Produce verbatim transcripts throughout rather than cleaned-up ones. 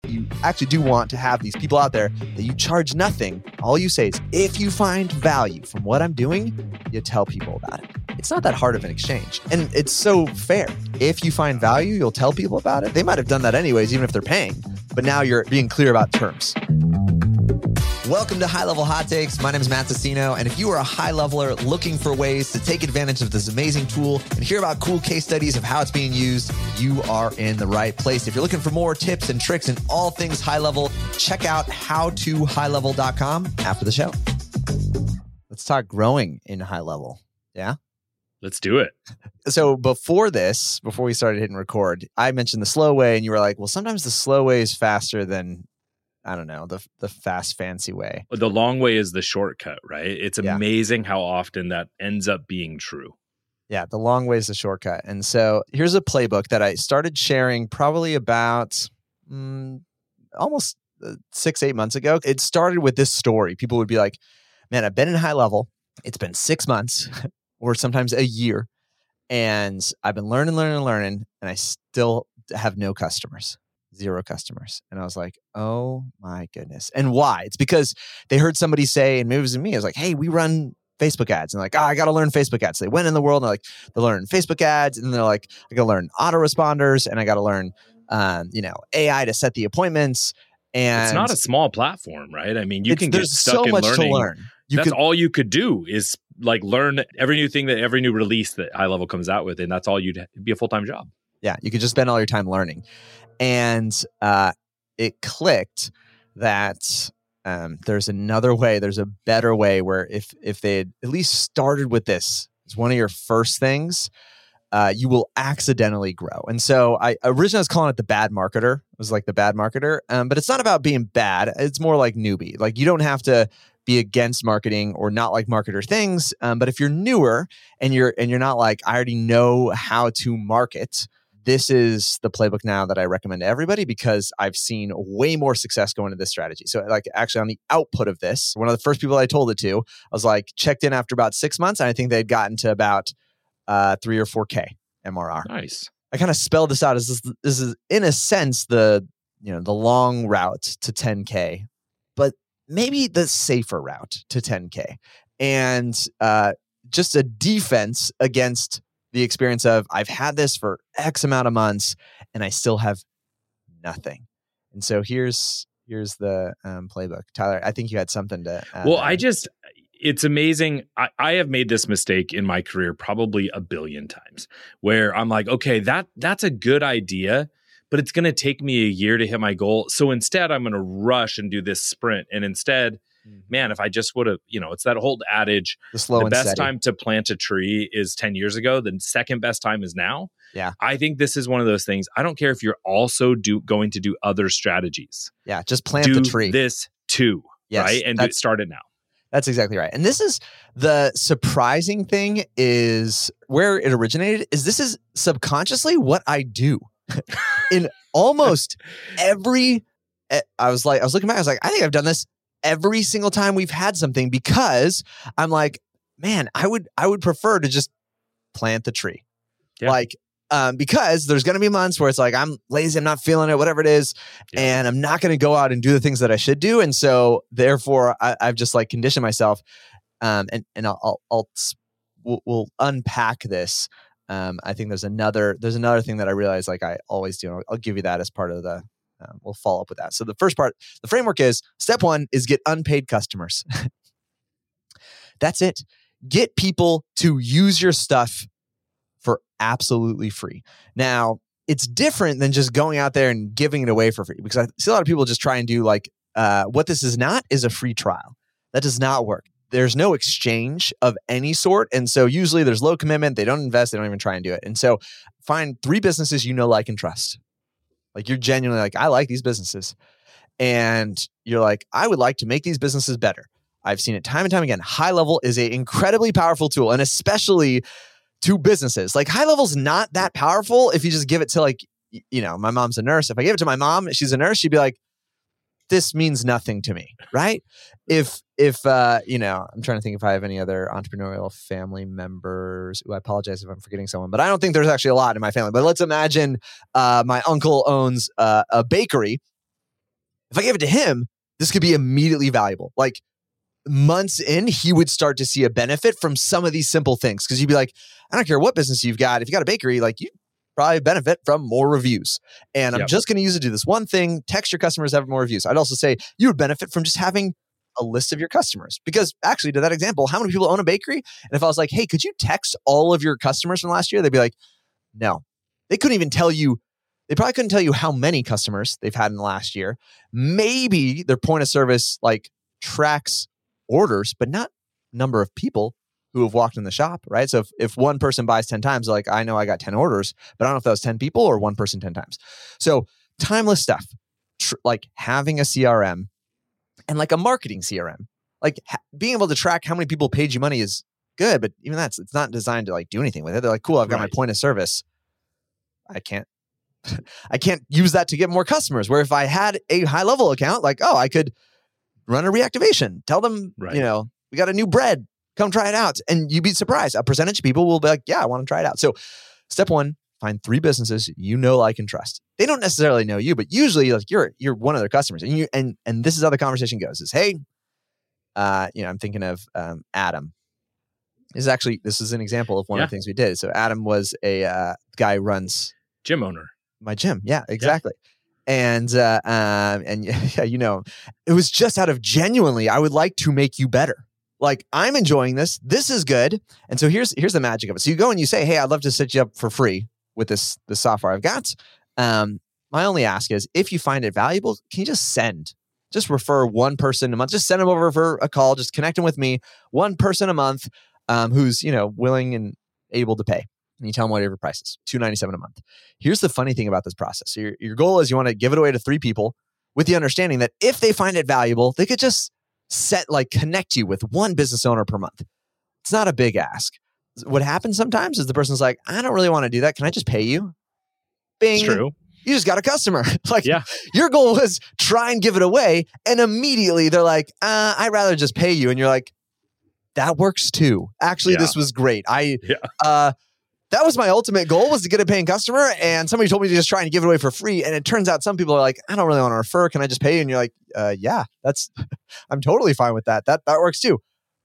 You actually do want to have these people out there that you charge nothing. All you say is, if you find value from what I'm doing, you tell people about it. It's not that hard of an exchange. And it's so fair. If you find value, you'll tell people about it. They might have done that anyways, even if they're paying. But now you're being clear about terms. Welcome to High Level Hot Takes. My name is Matt Sassino, and if you are a high leveler looking for ways to take advantage of this amazing tool and hear about cool case studies of how it's being used, you are in the right place. If you're looking for more tips and tricks in all things high level, check out how to high level dot com after the show. Let's talk growing in high level. Yeah? Let's do it. So before this, before we started hitting record, I mentioned the slow way, and you were like, well, sometimes the slow way is faster than I don't know, the the fast, fancy way. The long way is the shortcut, right? It's Yeah. amazing how often that ends up being true. Yeah, the long way is the shortcut. And so here's a playbook that I started sharing probably about mm, almost uh, six, eight months ago. It started with this story. People would be like, man, I've been in high level. It's been six months or sometimes a year. And I've been learning, learning, learning, and I still have no customers. Zero customers. And I was like, oh my goodness. And why? It's because they heard somebody say, and maybe it was me, I was like, hey, we run Facebook ads. And like, oh, I got to learn Facebook ads. So they went in the world and they're like, they learn Facebook ads. And they're like, I got to learn autoresponders and I got to learn, um, you know, A I to set the appointments. And it's not a small platform, right? I mean, you can get there's stuck so in much learning. to learn. You that's could, all you could do is like learn every new thing that every new release that High Level comes out with. And that's all you'd it'd be a full-time job. Yeah. You could just spend all your time learning. And, uh, it clicked that um, there's another way, there's a better way where if if they had at least started with this as one of your first things, uh, you will accidentally grow. And so I originally was calling it the bad marketer. It was like the bad marketer, um, but it's not about being bad. It's more like newbie. Like you don't have to be against marketing or not like marketer things. Um, but if you're newer and you're and you're not like, I already know how to market, this is the playbook now that I recommend to everybody because I've seen way more success going to this strategy. So like actually on the output of this, one of the first people I told it to, I was like checked in after about six months. And I think they'd gotten to about uh, three or four K M R R. Nice. I kind of spelled this out as this, this is in a sense, the, you know, the long route to ten K, but maybe the safer route to ten K and uh, just a defense against the experience of I've had this for X amount of months and I still have nothing. And so here's here's the um, playbook. Tyler, I think you had something to add. Well, there. I just, it's amazing. I, I have made this mistake in my career probably a billion times where I'm like, okay, that that's a good idea, but it's going to take me a year to hit my goal. So instead, I'm going to rush and do this sprint. And instead, man, if I just would have, you know, it's that whole adage, the, slow the and best steady. time to plant a tree is ten years ago. The second best time is now. Yeah. I think this is one of those things. I don't care if you're also do going to do other strategies. Yeah. Just plant do the tree. this too, Yes, right? And do, start it now. That's exactly right. And this is the surprising thing is where it originated is this is subconsciously what I do in almost every, I was like, I was looking back, I was like, I think I've done this every single time we've had something because I'm like, man, I would, I would prefer to just plant the tree. Yeah. Like, um, because there's going to be months where it's like, I'm lazy, I'm not feeling it, whatever it is. Yeah. And I'm not going to go out and do the things that I should do. And so therefore I, I've just like conditioned myself. Um, and, and I'll, I'll, I'll we'll, we'll unpack this. Um, I think there's another, there's another thing that I realize like I always do. I'll, I'll give you that as part of the, Um, we'll follow up with that. So the first part, the framework is step one is get unpaid customers. That's it. Get people to use your stuff for absolutely free. Now, it's different than just going out there and giving it away for free because I see a lot of people just try and do like, uh, what this is not is a free trial. That does not work. There's no exchange of any sort. And so usually there's low commitment. They don't invest. They don't even try and do it. And so find three businesses you know, like, and trust. Like you're genuinely like, I like these businesses. And you're like, I would like to make these businesses better. I've seen it time and time again. High Level is an incredibly powerful tool, and especially to businesses. Like High Level's not that powerful if you just give it to like, you know, my mom's a nurse. If I gave it to my mom, she's a nurse, she'd be like, this means nothing to me, right? If, if uh, you know, I'm trying to think if I have any other entrepreneurial family members. Ooh, I apologize if I'm forgetting someone, but I don't think there's actually a lot in my family. But let's imagine uh, my uncle owns uh, a bakery If I gave it to him, this could be immediately valuable. Like months in, he would start to see a benefit from some of these simple things. Because you'd be like, I don't care what business you've got. If you got a bakery, like you probably benefit from more reviews. And I'm Yep. just going to use it to do this one thing. Text your customers, have more reviews. I'd also say you would benefit from just having a list of your customers. Because actually, to that example, how many people own a bakery? And if I was like, hey, could you text all of your customers from last year? They'd be like, no. They couldn't even tell you. They probably couldn't tell you how many customers they've had in the last year. Maybe their point of service like tracks orders, but not number of people who have walked in the shop, right? So if, if one person buys ten times, like I know I got ten orders, but I don't know if that was ten people or one person ten times. So timeless stuff, tr- like having a C R M and like a marketing C R M, like ha- being able to track how many people paid you money is good, but even that's, it's not designed to like do anything with it. They're like, cool, I've got Right. my point of service. I can't, I can't use that to get more customers. Where if I had a high level account, like, oh, I could run a reactivation, tell them, Right. you know, we got a new bread, come try it out. And you'd be surprised. A percentage of people will be like, yeah, I want to try it out. So step one, find three businesses you know, like, and trust. They don't necessarily know you, but usually like you're, you're one of their customers. And you, and, and this is how the conversation goes is, hey, uh, you know, I'm thinking of um, Adam. This is actually, this is an example of one Yeah. of the things we did. So Adam was a uh, guy who runs Gym owner. my gym. Yeah, exactly. And, uh, um, and yeah, you know, it was just out of genuinely, I would like to make you better. Like I'm enjoying this. This is good. And so here's, here's the magic of it. So you go and you say, hey, I'd love to set you up for free with this, this software I've got. Um, my only ask is if you find it valuable, can you just send, just refer one person a month, just send them over for a call, just connect them with me, one person a month, um, who's, you know, willing and able to pay. And you tell them whatever price is, two hundred ninety-seven dollars a month. Here's the funny thing about this process. So your, your goal is you want to give it away to three people with the understanding that if they find it valuable, they could just set, like connect you with one business owner per month. It's not a big ask. What happens sometimes is the person's like, I don't really want to do that. Can I just pay you? Bing. It's true. You just got a customer. Like Yeah. your goal was try and give it away. And immediately they're like, uh, I'd rather just pay you. And you're like, that works too. Actually, Yeah. this was great. I, Yeah. uh, that was my ultimate goal was to get a paying customer. And somebody told me to just try and give it away for free. And it turns out some people are like, I don't really want to refer. Can I just pay you? And you're like, uh, yeah, that's, I'm totally fine with that. That, that works too.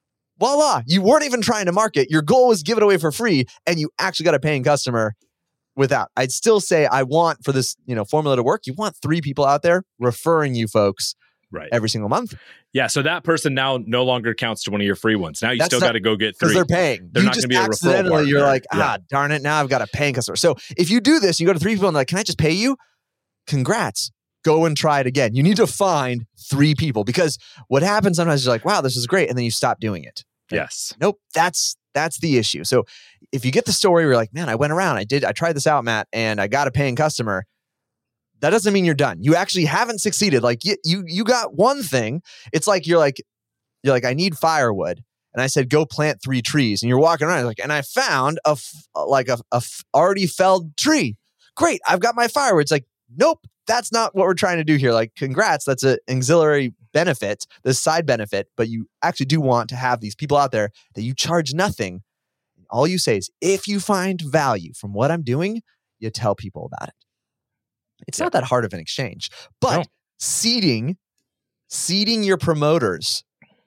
Voila. You weren't even trying to market. Your goal was give it away for free. And you actually got a paying customer without. I'd still say I want for this, you know, formula to work. You want three people out there referring you folks Right. every single month. Yeah. So that person now no longer counts to one of your free ones. Now you That's still not- got to go get Because three. they're paying. They're you not just gonna be a referral accidentally, you're partner. like, ah, Yeah. darn it. Now I've got a paying customer. So if you do this, you go to three people and they're like, can I just pay you? Congrats. Go and try it again. You need to find three people because what happens sometimes is you're like, wow, this is great. And then you stop doing it. Yes. Nope. That's, that's the issue. So if you get the story, you're like, man, I went around, I did, I tried this out, Matt, and I got a paying customer. That doesn't mean you're done. You actually haven't succeeded. Like you, you, you got one thing. It's like, you're like, you're like, I need firewood. And I said, go plant three trees. And you're walking around like, and I found a, f- like a, a f- already felled tree. Great. I've got my firewood. It's like, nope, that's not what we're trying to do here. Like, congrats. That's an auxiliary benefit, this side benefit, but you actually do want to have these people out there that you charge nothing. All you say is, if you find value from what I'm doing, you tell people about it. It's Yeah. not that hard of an exchange, but No. seeding, seeding your promoters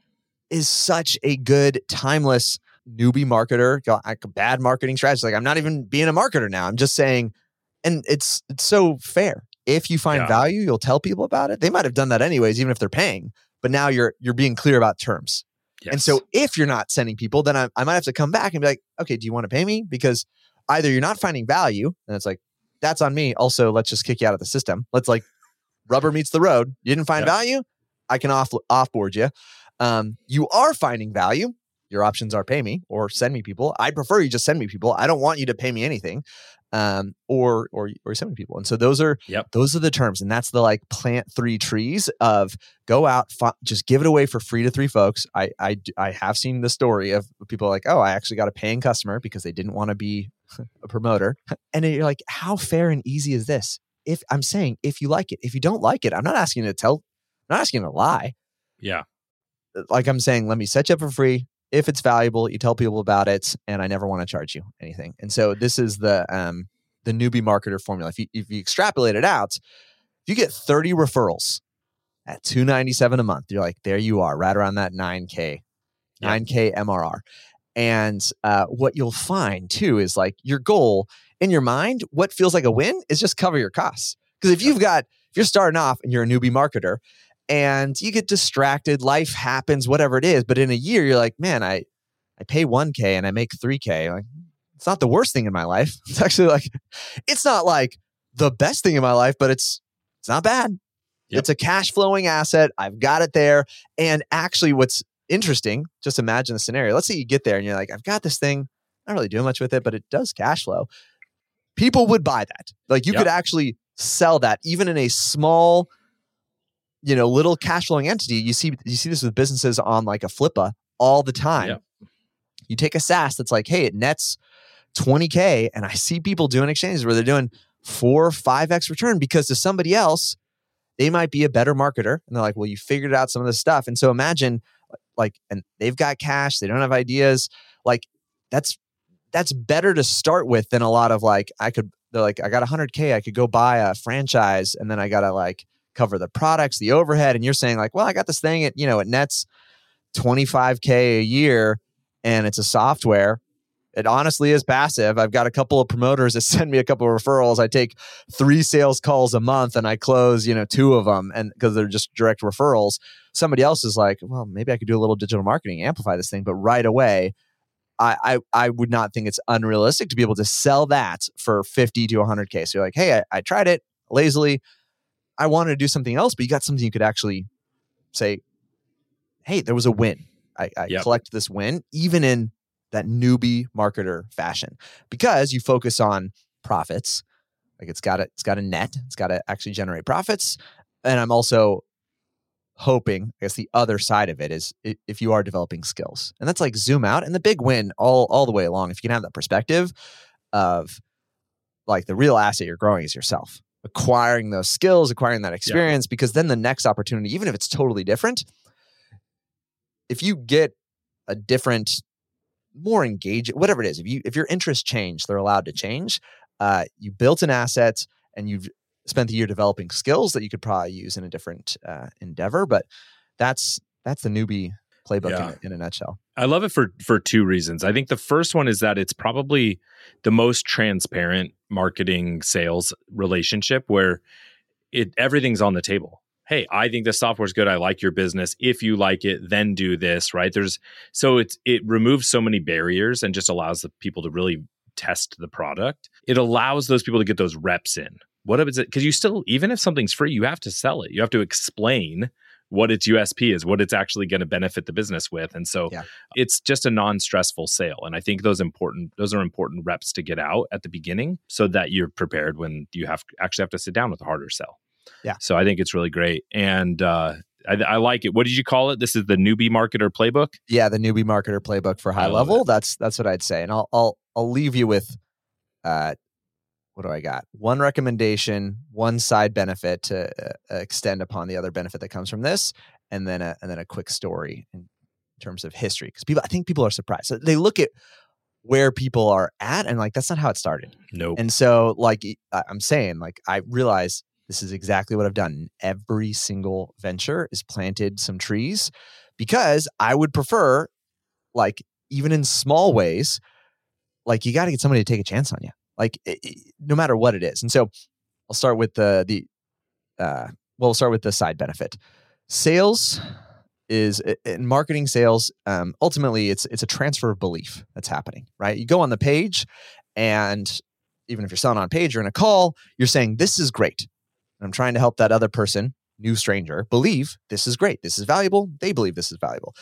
is such a good, timeless newbie marketer, like a bad marketing strategy. Like I'm not even being a marketer now. I'm just saying, and it's it's so fair. If you find Yeah. value, you'll tell people about it. They might have done that anyways, even if they're paying. But now you're you're being clear about terms. Yes. And so if you're not sending people, then I, I might have to come back and be like, okay, do you want to pay me? Because either you're not finding value, and it's like, that's on me. Also, let's just kick you out of the system. Let's like rubber meets the road. You didn't find Yeah. value. I can off offboard you. Um, you are finding value. Your options are pay me or send me people. I prefer you just send me people. I don't want you to pay me anything, um, or or or send me people. And so those are Yep. those are the terms, and that's the like plant three trees of go out, fi- just give it away for free to three folks. I I d- I have seen the story of people like, oh, I actually got a paying customer because they didn't want to be a promoter, and you're like, how fair and easy is this? If I'm saying if you like it, if you don't like it, I'm not asking you to tell, I'm not asking you to lie. Yeah. Like I'm saying, let me set you up for free. If it's valuable, you tell people about it, and I never want to charge you anything. And so this is the um, the newbie marketer formula. If you if you extrapolate it out, if you get thirty referrals at two ninety-seven a month. You're like, there you are, right around that nine K, nine K M R R. And uh, what you'll find too is like your goal in your mind, what feels like a win is just cover your costs. Because if you've got, if you're starting off and you're a newbie marketer and you get distracted, life happens, whatever it is. But in a year, you're like, man, I, I pay one K and I make three K. Like, it's not the worst thing in my life. It's actually like, it's not like the best thing in my life, but it's, it's not bad. Yep. It's a cash flowing asset. I've got it there. And actually what's interesting, just imagine the scenario. Let's say you get there and you're like, I've got this thing. I'm not really doing much with it, but it does cash flow. People would buy that. Like you yep. could actually sell that even in a small, you know, little cash flowing entity. You see, you see this with businesses on like a Flippa all the time. Yep. You take a SaaS that's like, hey, it nets twenty K. And I see people doing exchanges where they're doing four, five X return because to somebody else, they might be a better marketer. And they're like, well, you figured out some of this stuff. And so imagine like, and they've got cash, they don't have ideas. Like that's, that's better to start with than a lot of like, I could, they're like, I got one hundred K, I could go buy a franchise and then I got to like cover the products, the overhead. And you're saying like, well, I got this thing, it, you know, it nets twenty-five K a year and it's a software. It honestly is passive. I've got a couple of promoters that send me a couple of referrals. I take three sales calls a month and I close, you know, two of them and because they're just direct referrals. Somebody else is like, well, maybe I could do a little digital marketing, amplify this thing. But right away, I, I I would not think it's unrealistic to be able to sell that for fifty to one hundred K. So you're like, hey, I, I tried it lazily. I wanted to do something else, but you got something you could actually say, hey, there was a win. I, I yep. collect this win, even in that newbie marketer fashion, because you focus on profits. Like it's got to, it's got a net, it's got to actually generate profits. And I'm also hoping, I guess the other side of it is if you are developing skills, and that's like zoom out and the big win all, all the way along. If you can have that perspective of like the real asset you're growing is yourself, acquiring those skills, acquiring that experience, yeah. because then the next opportunity, even if it's totally different, if you get a different, more engaging, whatever it is, if you if your interests change, they're allowed to change. Uh, you built an asset and you've spent the year developing skills that you could probably use in a different uh, endeavor. But that's that's the newbie playbook yeah. in, a, in a nutshell. I love it for for two reasons. I think the first one is that it's probably the most transparent marketing sales relationship where it everything's on the table. Hey, I think the software's good. I like your business. If you like it, then do this, right? There's so it's it removes so many barriers and just allows the people to really test the product. It allows those people to get those reps in. What is it? Because you still, even if something's free, you have to sell it. You have to explain what its U S P is, what it's actually going to benefit the business with. And so yeah. it's just a non-stressful sale. And I think those important, those are important reps to get out at the beginning so that you're prepared when you have actually have to sit down with a harder sell. Yeah. So I think it's really great. And uh, I, I like it. What did you call it? This is the newbie marketer playbook? Yeah, the newbie marketer playbook for high level. It. That's that's what I'd say. And I'll I'll I'll leave you with uh what do I got? One recommendation, one side benefit to uh, extend upon the other benefit that comes from this, and then a and then a quick story in terms of history. Because people I think people are surprised. So they look at where people are at and like that's not how it started. Nope. And so like I'm saying, like I realize this is exactly what I've done. Every single venture is planted some trees because I would prefer, like, even in small ways, like you got to get somebody to take a chance on you, like it, it, no matter what it is. And so I'll start with the, the uh, well, we'll start with the side benefit. Sales is in marketing sales. Um, ultimately it's, it's a transfer of belief that's happening, right? You go on the page and even if you're selling on a page or in a call, you're saying, this is great. I'm trying to help that other person, new stranger, believe this is great. This is valuable. They believe this is valuable.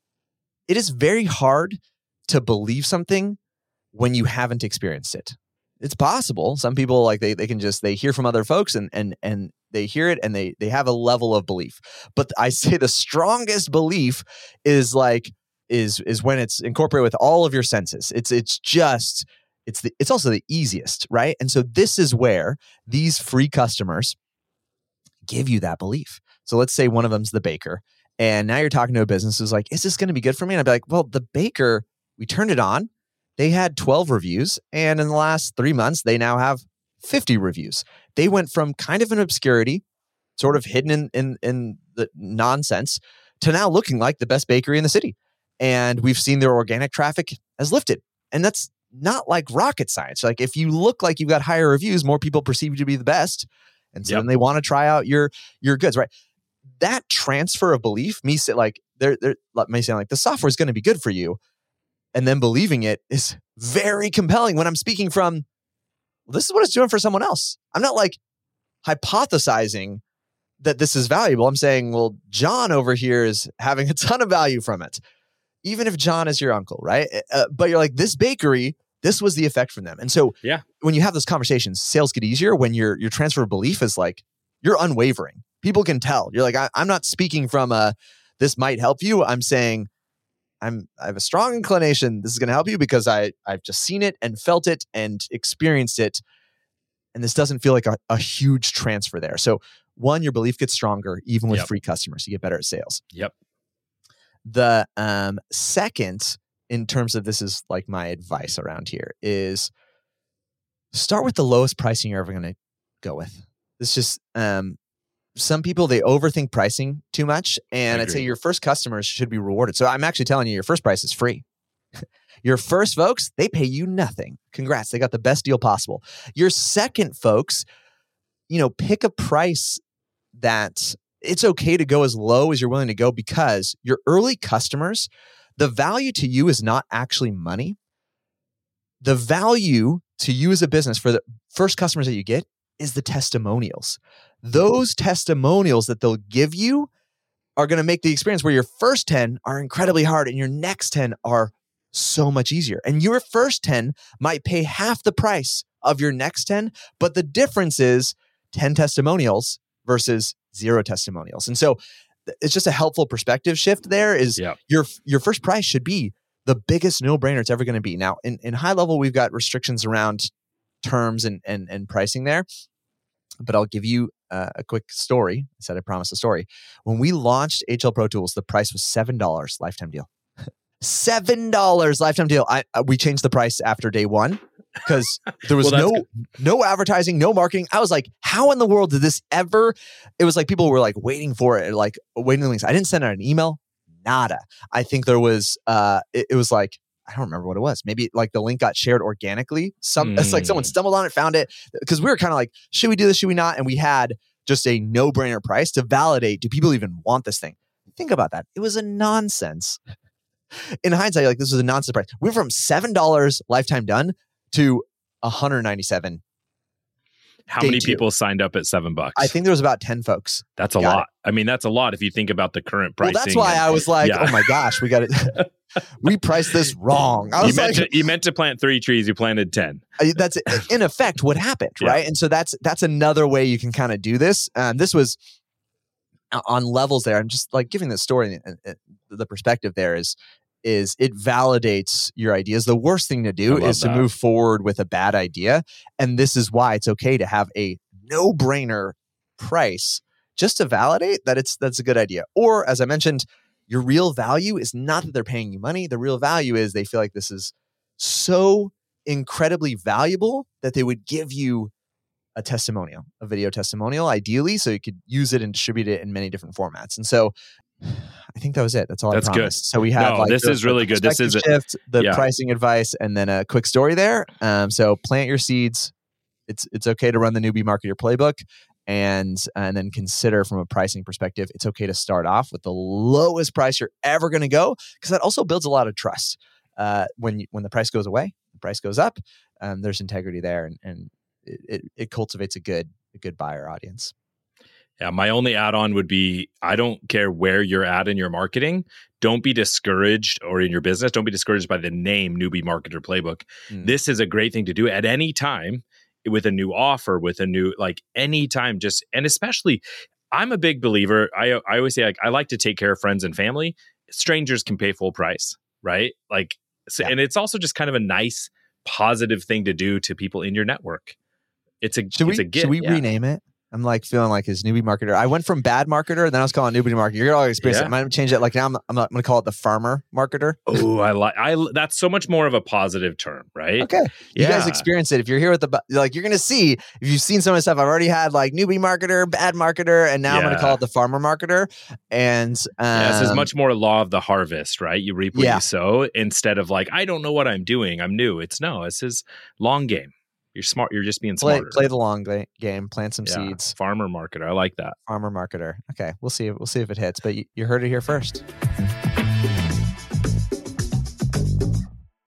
It is very hard to believe something when you haven't experienced it. It's possible. Some people like they they can just they hear from other folks and and and they hear it and they they have a level of belief. But I say the strongest belief is like is is when it's incorporated with all of your senses. It's it's just it's the it's also the easiest, right? And so this is where these free customers give you that belief. So let's say one of them's the baker, and now you're talking to a business who's like, is this going to be good for me? And I'd be like, well, the baker, we turned it on. They had twelve reviews. And in the last three months, they now have fifty reviews. They went from kind of an obscurity, sort of hidden in, in, in the nonsense to now looking like the best bakery in the city. And we've seen their organic traffic has lifted. And that's not like rocket science. Like if you look like you've got higher reviews, more people perceive you to be the best. And so yep. then they want to try out your your goods, right? That transfer of belief, me say like they're they're me saying like the software is going to be good for you, and then believing it is very compelling when I'm speaking from, well, this is what it's doing for someone else. I'm not like hypothesizing that this is valuable. I'm saying, well, John over here is having a ton of value from it. Even if John is your uncle, right? Uh, but you're like, this bakery, this was the effect from them. And so yeah. when you have those conversations, sales get easier when your your transfer of belief is like, you're unwavering. People can tell. You're like, I, I'm not speaking from a, this might help you. I'm saying, I'm I have a strong inclination this is going to help you because I, I've just seen it and felt it and experienced it. And this doesn't feel like a, a huge transfer there. So one, your belief gets stronger even with yep. free customers. You get better at sales. Yep. The um, second, in terms of this is like my advice around here, is start with the lowest pricing you're ever going to go with. It's just um, some people, they overthink pricing too much. And I'd say your first customers should be rewarded. So I'm actually telling you, your first price is free. Your first folks, they pay you nothing. Congrats. They got the best deal possible. Your second folks, you know, pick a price that it's okay to go as low as you're willing to go, because your early customers, the value to you is not actually money. The value to you as a business for the first customers that you get is the testimonials. Those testimonials that they'll give you are going to make the experience where your first ten are incredibly hard and your next ten are so much easier. And your first ten might pay half the price of your next ten, but the difference is ten testimonials versus zero testimonials. And so it's just a helpful perspective shift there is yeah. your your first price should be the biggest no-brainer it's ever going to be. Now, in, in high level, we've got restrictions around terms and and, and pricing there, but I'll give you uh, a quick story. I said I promised a story. When we launched H L Pro Tools, the price was seven dollars lifetime deal. seven dollars lifetime deal. I, uh, we changed the price after day one because there was well, no good. no advertising, no marketing. I was like, how in the world did this ever? It was like people were like waiting for it, like waiting links. I didn't send out an email, nada. I think there was, uh, it, it was like, I don't remember what it was. Maybe like the link got shared organically. Some mm. It's like someone stumbled on it, found it, because we were kind of like, should we do this? Should we not? And we had just a no-brainer price to validate. Do people even want this thing? Think about that. It was a nonsense. In hindsight, like this was a nonsense price. We went from seven dollars lifetime done to one hundred ninety-seven dollars. How many two. people signed up at seven bucks? I think there was about ten folks. That's a lot. It. I mean, that's a lot if you think about the current pricing. Well, that's why and, I was like, yeah. oh my gosh, we got it. We priced this wrong. I was you, meant like, to, you meant to plant three trees, you planted ten. That's in effect what happened, yeah. right? And so that's that's another way you can kind of do this. Um, this was on levels there. I'm just like giving the story and, and the perspective there is is it validates your ideas. The worst thing to do is that. to move forward with a bad idea. And this is why it's okay to have a no-brainer price just to validate that it's that's a good idea. Or as I mentioned, your real value is not that they're paying you money. The real value is they feel like this is so incredibly valuable that they would give you a testimonial, a video testimonial, ideally, so you could use it and distribute it in many different formats. And so I think that was it. That's all That's I promised. good. So we have no, like this the, is really good. This is a, shift, the yeah. pricing advice, and then a quick story there. Um, so plant your seeds. It's it's okay to run the newbie marketer playbook, and and then consider from a pricing perspective, it's okay to start off with the lowest price you're ever going to go, because that also builds a lot of trust. Uh, when you, when the price goes away, the price goes up. Um, there's integrity there, and and it, it it cultivates a good a good buyer audience. Yeah, my only add-on would be, I don't care where you're at in your marketing. Don't be discouraged, or in your business, don't be discouraged by the name Newbie Marketer Playbook. Mm. This is a great thing to do at any time with a new offer, with a new, like any time, just, and especially, I'm a big believer. I I always say, like, I like to take care of friends and family. Strangers can pay full price, right? Like, so, yeah. and it's also just kind of a nice, positive thing to do to people in your network. It's a, should it's we, a gift. Should we yeah. rename it? I'm like feeling like his newbie marketer. I went from bad marketer, then I was calling newbie marketer. You're gonna experience Yeah. it. I might change it. Like now, I'm, I'm, I'm gonna call it the farmer marketer. Oh, I like. I that's so much more of a positive term, right? Okay, you Yeah. guys experience it. If you're here with the bu- like, you're gonna see if you've seen some of the stuff. I've already had like newbie marketer, bad marketer, and now I'm gonna Yeah. call it the farmer marketer. And um, Yeah, this is much more law of the harvest, right? You reap what Yeah. you sow instead of like, I don't know what I'm doing. I'm new. It's no, it's his long game. You're smart. You're just being play smarter. play the long ga- game, plant some Yeah. seeds. Farmer marketer. I like that. Farmer marketer. Okay, we'll see. We'll see if it hits. But you, you heard it here first.